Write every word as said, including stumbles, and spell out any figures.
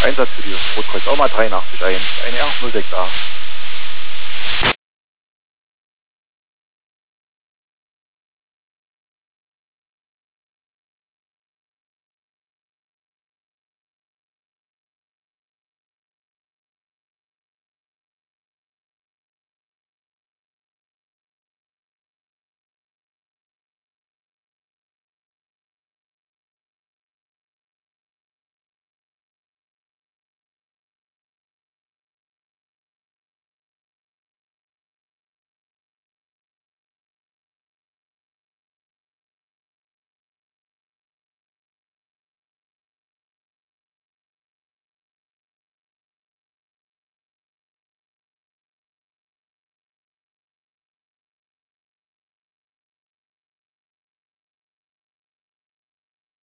Einsatz für die Rotkreuz auch mal dreiundachtzig eins, eine R null sechs A.